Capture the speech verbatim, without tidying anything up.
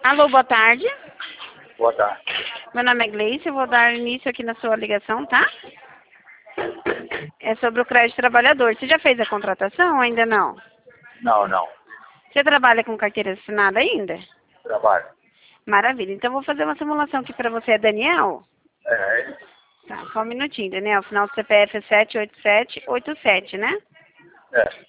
Alô, boa tarde. Boa tarde. Meu nome é Gleice, eu vou dar início aqui na sua ligação, tá? É sobre o crédito trabalhador. Você já fez a contratação ou ainda não? Não, não. Você trabalha com carteira assinada ainda? Trabalho. Maravilha. Então, eu vou fazer uma simulação aqui para você. É Daniel? É, Tá, só um minutinho, Daniel. Final do C P F é sete oito sete oito sete, né? é.